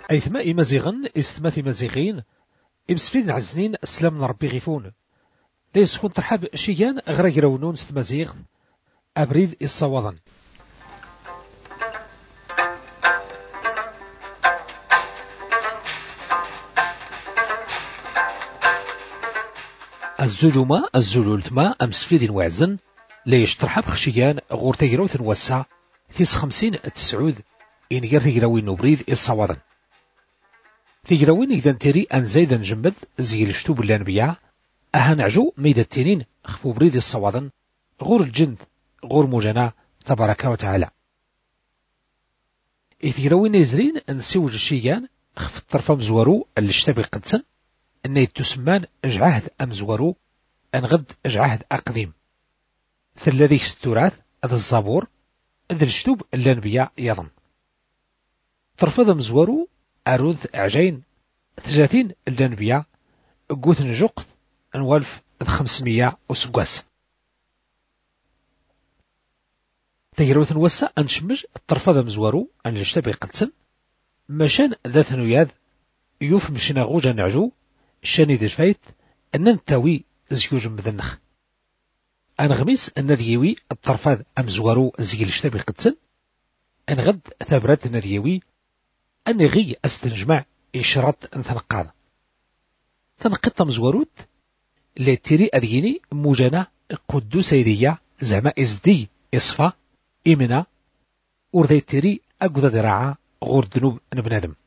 أيثما إمازيغن إستما إمازيغين إمسفيد عزنين السلام من ربي غيفون ليس كون ترحب شيان غرا يراونون ستمازيغ أبريد الصوضن. الزجوما الزلولتما أمسفيد وعزن ليش ترحب خشيان غور تيروث وسع ثيس 50 تسعود إن غير تيراوين نبريد الصوضن. تيراوين إذا تيري أن زيدا جمد زي الشتوب الأنبياء أهان عجو ميدة التنين خفو بريد الصوادن غور الجند غور مجانا تبارك وتعالى. إثيروين يزرين نسوج الشيان خف الطرف مزورو اللي اشتبه قدسن أن يتسمان اجعهد أمزورو أنغد اجعهد أقديم ثلاثي ستورات هذا الزابور ذا الشتوب الأنبياء يضم طرف مزورو أروذ عجين 30 الأنبياء قوت نجوقت أنوالف 500 وسقاس تيروث نوسع أنشمج الطرف هذا مزورو أن يشتبه قدسن مشان ذات نياذ يوف مشنا غوجا نعجو شاني ذي الفايت أن ننتوي زيوج مذنخ أنغميس أن ذيوي الطرف هذا أمزورو زي الاشتبه قدسن أنغد ثابرات نذيوي أن غي أستنجمع إشارات تنقاض تنقط مزوروت لتيري أديني موجانا قدوس يديا زعما إزدي إصفا إمنا ورذي تيري أقود ذراعا غور ذنوب نبنادم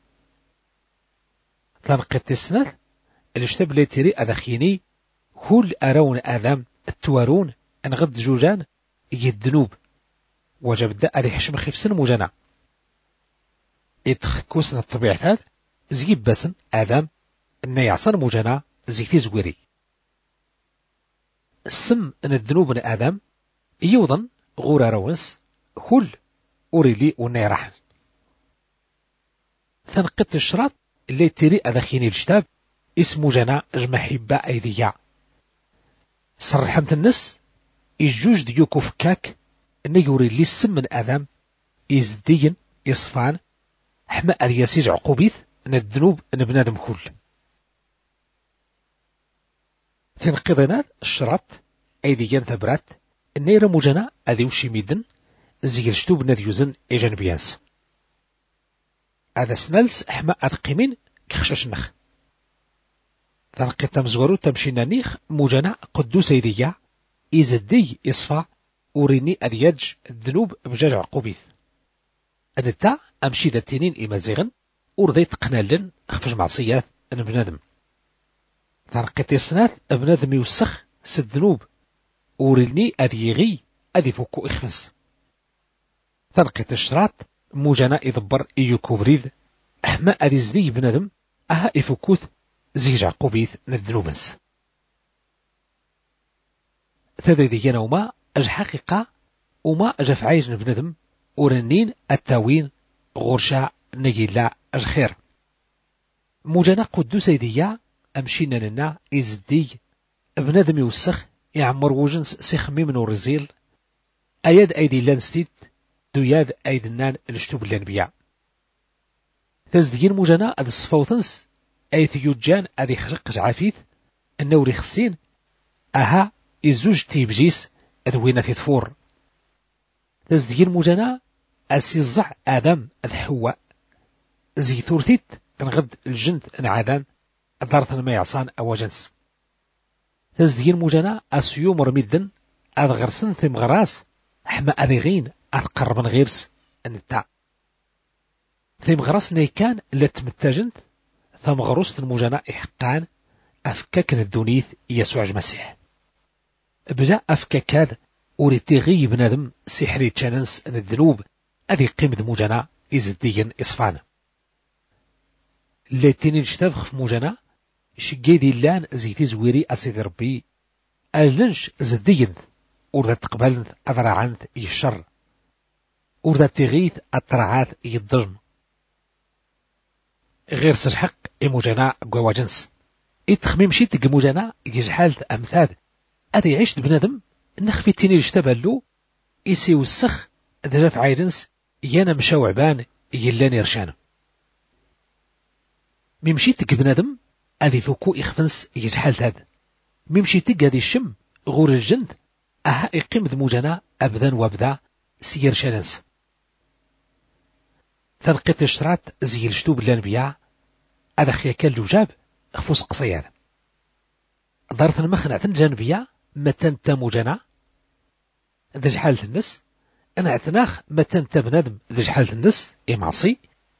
تنقط السنة الاشتب لتيري أدخيني كل أرون آذام التوارون أنغد جوجان يدنوب وجب دا أدي حشم خفسن موجانا إتخكوسنا الطبيعة هذا زيب بسن آذام أن يعصر موجانا زيكتي زويري السم أن الذنوب آدم يوضن غور روانس كل أوريلي ونيرحن ثنقط الشراط اللي تيري أذخيني الكتاب اسمه جنا محبة أيديا صرحمت الناس الجوج ديوكو فكاك أن يوريلي السم من آدم إزدين إصفان حما أرياسيج عقوبيث أن الذنوب أن بنادم كل تنقضنا الشراط أيديان ثبرات النير موجنا أذيو شميدن زي الشتوب نذيوزن إيجان بيانس هذا سنالس أحما أذقيمين كخشاش نخ تنقض تمزورو تمشينا نيخ موجنا قدوس أيديا إزدي إصفا أوريني أذياج الذنوب بجاج عقوبيث أنتا أمشي ذا التنين إمازيغن أورذي تقنالن أخفج معصيات أنا بنادم تنقيت السنات ابنادم يوسخ سدنوب وريني أذيغي أذي فوكو إخفز تنقيت الشراط موجانا إذبر إيوكو بريد أحما أذي زدي بنادم أها إفوكوث زيج عقوبيث ندنوبنس تذيذينا وما أج حقيقة وما أجف عايج بنادم ورنين التاوين غرشا نجيلا أج خير موجانا قدوس أيديا أمشينا لنا إزدي بنادم يوسخ يعمر وجنس سيخمي من الرزيل أياد أيدي لانستيد دوياد أيدنان الاشتوب الأنبياء تزدين موجانا أذ الصفوتنس أي ثيوجان أذي خرق عافيث النوري خسين أها إزوج تيبجيس أذوينة تفور تزدين موجانا أسيزع آدم أذ حواء زي ثورثيت انغد الجند انعادان دارت ما يعصان أواجنس تزدين موجانا أسيوم رميدن أذ غرسن ثم غراس حما أذيغين أذ قربن غيرس النتاع ثم غراس نيكان لتمتاجنت ثم غروست الموجانا إحقان أفكاكن الدونيث يسوع المسيح بدا أفكاك هذا أوريتيغي بنادم سحري تشاننس أن الذنوب أذي قيمة موجانا إزديا إصفان لتنين شتفخ موجانا شقيدي اللان زيتي زويري أسيد ربي أجلنش زدينث وردا تقبلنث أذرعنث يشر وردا تغيث أطرعات يضرن غير سرحق إموجانا قواجنس إتخميم شيت قموجانا يجحالث أمثاد أذي عشت بنادم نخفي التنين اشتبالو إسي وسخ ذرف عايدنس يانا مشاوعبان يلاني رشان ممشيتك بنادم أذي فوكو إخفنس يجحل هذا ممشيتك هذي الشم غور الجند أها إقيم ذموجنا أبدا وابدا سير شالنس تنقيت الشرات زي الجتوب الأنبياء هذا خياكا اللجاب خفوس قصير دارت المخنع الجانبية متن تموجنا ذي جحالة النس أنا اعتناخ متن تبندم ذي جحالة النس إمعصي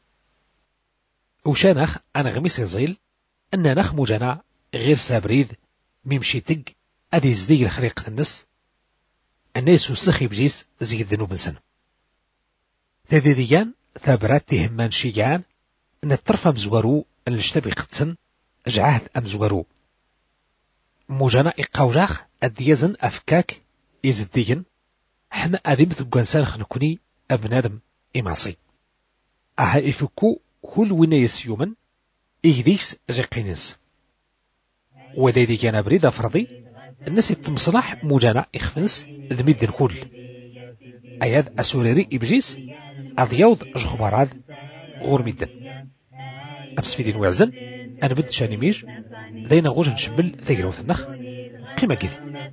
وشانخ أنا غميس يزيل أن نخ موجنا غير سابريد ميمشي تق أدي زدي الخريقة النس الناس وسخي بجيس زي الذنوب نسن تذيذيان ثابرات تهمان شيان أن الطرف أمزورو أن الاشتبي قدسن جعهد أمزورو موجنا إقاوجاخ أديزن أفكاك إزديين حما أذيم ثقانسان خنكوني أبنادم إمعصي أها إفكو كل وينيس يومن إيديس جاقينيس وذي كان بريد فرضي الناس يتمصلح موجانا إخفنس ذميد الكل أياد أسوريري إبجيس أضيوض جخبارات غور ميدن أمس في دين وعزن أنا بدت شاني ميج ذينا غوش نشبل ذيروث النخ قيمة كذي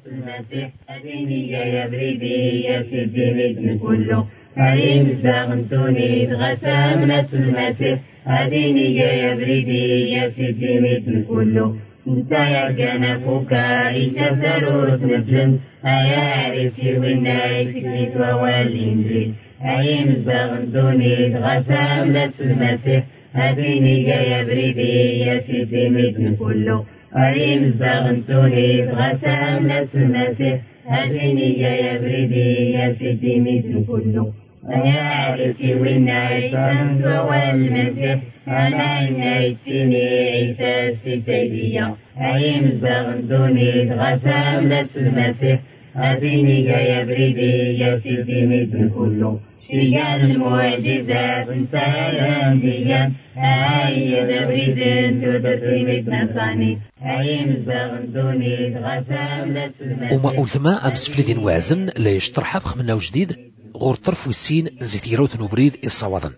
يا بريدي يا سيدي مدن كله هايم زاغنتوني غسامنة المسيح هديني يا بريدي يا سيدي مدن كله انت يا جنفوكا يشفروت نفلم هيا عرسي والناي سكريت ووالإنجيل هايم زاغنتوني غسامنة المسيح هديني يا بريدي يا سيدي مدن كله هايم زاغنتوني غسامنة المسيح هديني يا بريدي يا سيدي مدن كله يا عرسي والناي سكريت والمسيح أنا نايتني عيسى سيدية هايم زاغنتوني غسامنة المسيح هديني يا بريدي يا سيدي مدن كله شيان المعجزات انسان ديان هاي بريدن تدري مدن ثاني هايم زاغنتوني غسامنة المسيح وما أولثما أمس فلدين وازن لا يشترح بخمنا وجديد غور طرف والسين زيتيروت نبريد الصوادن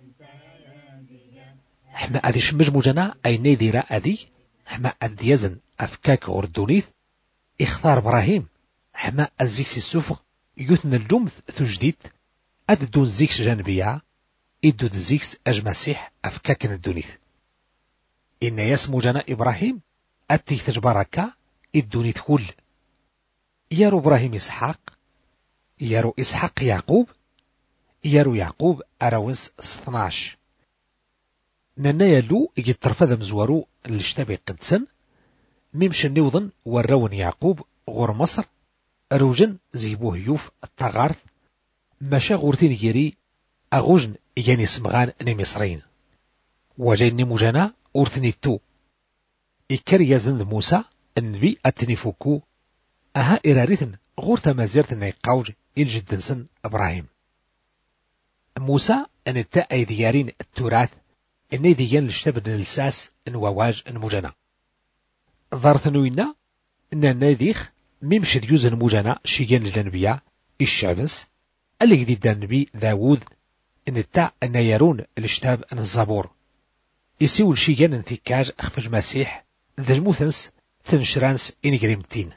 حما أدي شمج موجنا أي نيديرا أدي حما أديزن أفكاك غردونيث اختار إبراهيم حما الزيكس السوفغ يثنى الجمث تجديد أددون زيكس جانبية إدود الزيكس أجمسيح أفكاك الدونيث إن يسمو جنا إبراهيم أتيك تجبركا الدونيث كل يارو إبراهيم إسحاق يارو إسحاق يعقوب يارو يعقوب أراونس 12 نانا يلو يترفض مزوارو الاشتبه قدسن ميمشن نوضن وراون يعقوب غور مصر روجن زيبوه يوف التغارث ماشا غورتين يري أغوجن يعني سمغان نمصرين وجاين نموجانا أورثني تو إكر يزن موسى النبي أتنفوكو أها إراريثن غور تمازيرت نيقاوج الجدنسن إبراهيم موسى أن التأي ديارين التراث إني ديان لشتبد الساس نواواج المجانا ظارث نوينا إن ناديخ ميمشد يوز المجانا شيان الأنبياء الشعبنس اللي جديد النبي داوود إن التاع أن يرون الاشتاب أن الزبور يسيو الشيان انتكاج أخفج مسيح ذا المثنس تنشرانس إنجريمتين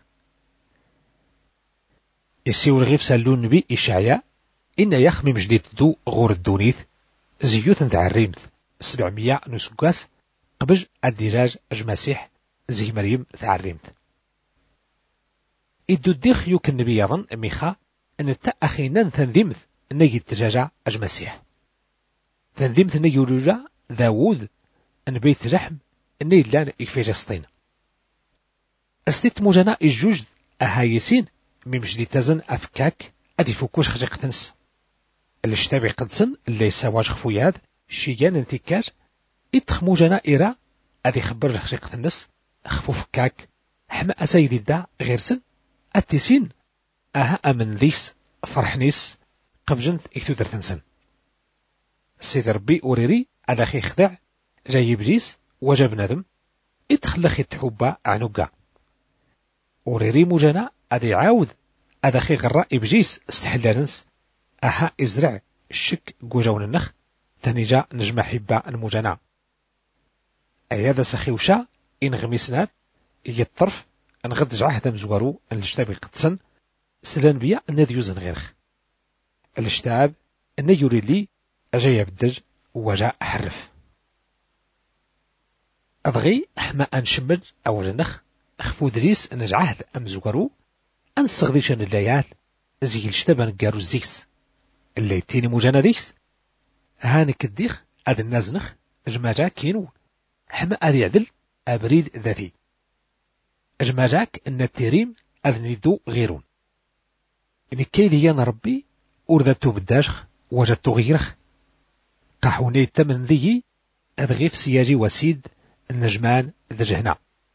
يسيو الغيب سالون النبي إشعياء إن يخمم جديد دو غور الدونيث زيوث تعريمت 700 نسكاس قبج الدجاج المسيح زي مريم تعرمت إدو الديخ يوك النبي يظن ميخا أن التأخينا تنذيمت نجي الدجاجة المسيح تنذيمت نجي رجع داوود أن بيت لحم أني لان يكفي جسطين أستيت موجنا الجوج أهايسين ممجدي تزن أفكاك أدي فوكوش خجيق تنس الاشتابي قدسن اللي يساواج خفوياد شيان انتكاج إتخمو جنا إيرا أذي خبر الخشيقة النس خفوف كاك حما أسايدي دا غيرسن التسين أها أمن ذيس فرحنيس قبجنت إكتودر تنسن سيد ربي أوريري أذا خي خدع جاي بجيس وجب ندم إتخلخي تحوبا عنوكا أوريري موجنا أذي عاوذ أذا خي غراء بجيس استحلالنس أها إزرع الشك جوجون النخ تنجا نجمع حبا المجانا هذا سخيوشا إن غميسنات يطرف أن غد جعه مزوارو الاشتاب قدسن سلان بيا أن يوزن غيرخ الاشتاب أن يوري لي أجا يبدج وجاء حرف أبغي أحما أنشمج أولا نخ أخفو دريس أن جعه أمزوارو أن سغديش أن الليال زي الاشتاب نقارو الزيكس اللي تيني مجانا ديكس هانك الديخ أد النازنخ جماجا كينو حما أذ يعدل أبريد ذاتي جماجاك أن التيريم أذ ندو غيرون إن كيدي يانا ربي أردتو بالداشخ وجدتو غيرخ قحوني التمن ذي أذغيف سياجي وسيد النجمان ذا جهنا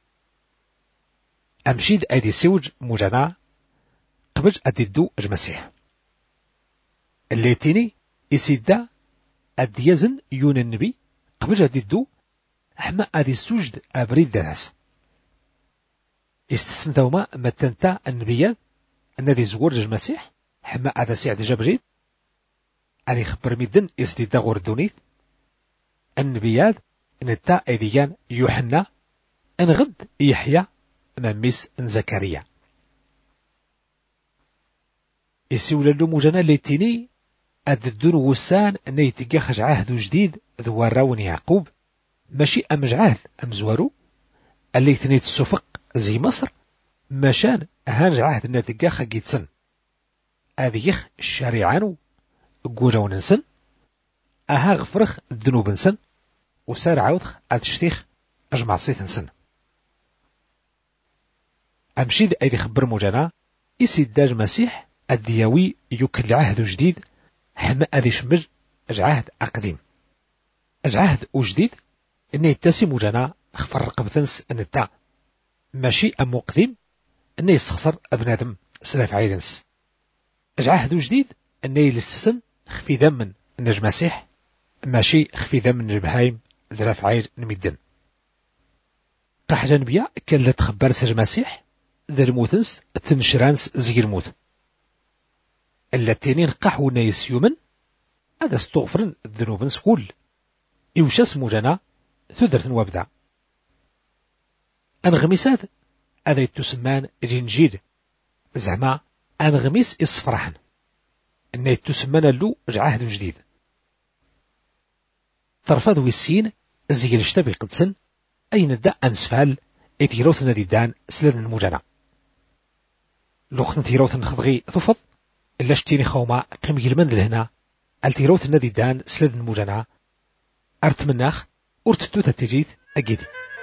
أمشيد أيدي سوج مجانا قبج أددو المسيح اللي تيني يسيدا أديزن يون النبي قبج أددو حما أدي سوجد أبريد داس استسندوما متنتا النبيات الذي زور المسيح حما أدا سعد جبريل أدي خبر مدن إسديدا غور دونيت النبيات نتا أديان يوحنا انغد يحيى مميس زكريا يسول اللو مجانا ليتيني أددون وسان أن يتقاخج عهد جديد ذوراون يعقوب ماشي أمجعاث أمزوارو اللي ثنيت السفق زي مصر مشان هانج عهد نتقاخ جيتسن أذيخ الشريعانو قوجاو ننسن أها غفرخ الذنوب نسن وسار عوضخ أتشتيخ أجمع صيث نسن أمشيد أيدي خبر مجانا إسيد داج مسيح الدياوي يكل عهد جديد حما أذي شمج أجعهد أقديم أجعهد أجديد إنه يتسي مجانا خفر رقبتنس النتا ماشي أمو قديم إنه يسخسر أبنادم سلاف عيدنس أجعهد جديد إنه يلسسن خفي ذمن النجم مسيح ماشي خفي ذمن البهايم ذراف عيد نميدن قحجان بيا كلا تخبر سر مسيح ذا الموتنس تنشرانس زي الموت اللاتينين قحو نايس يومن هذا استغفرن الذنوب سكول يوشاس مجانا ثدرة وابدا أنغميسات هذا يتسمان رينجيل زعما أنغميس إصفرحن إنه يتسمان اللو عهد جديد طرفات ويسين زي الاشتبه قدسن أين الدا أنسفال إتيروثنا ديدان سلدن المجانا لوخن تيروثن خضغي ثفض إلا شتيني خوما قم يلمن لهنا التيروثنا ديدان سلدن المجانا أرتمناخ أرتتو تتجيث أجيد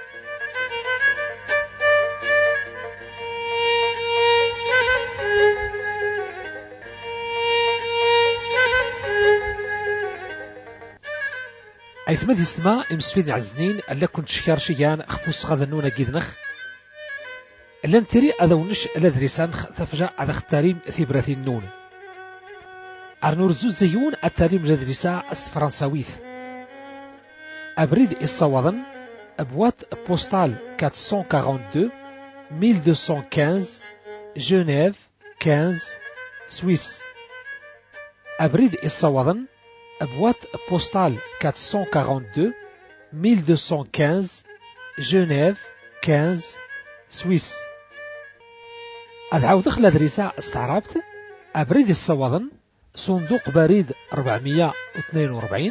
أيثمد يستمع إمسفين عزنين ألا كنت شكار شيان خفوس غذنونا جيدنخ ألا نتري أذونش ألا دريسان ثفجا أذا اختاريم ثبرثين نون أرنور زوز زيون التاريم جدريسا أستفرنساويث أبريد الصوضن أبوات بوستال 442 1215 جنيف 15 سويس أبريد الصوضن أبوات بوستال 442 1215 جنيف 15 سويس العودخ لدريسا استعربت أبريد الصوضن صندوق بريد 442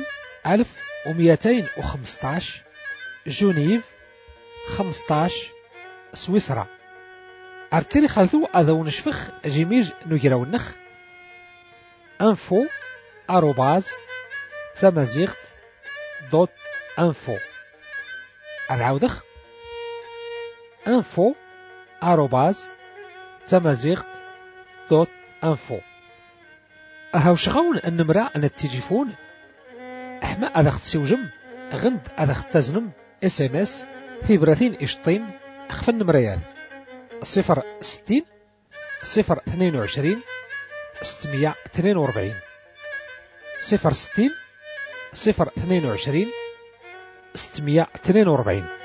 1215 جنيف 15 سويسرا أرتري خلثو أذو نشفخ جيميج نجراو النخ info تمازيغت دوت انفو العودخ info تمازيغت دوت انفو أهاو شغون النمرة أن التليفون أحما أذا اختسوجم غند أذا اختزنم SMS ثبرثين إشطين أخفى النمريات 060 022 642 060 022 642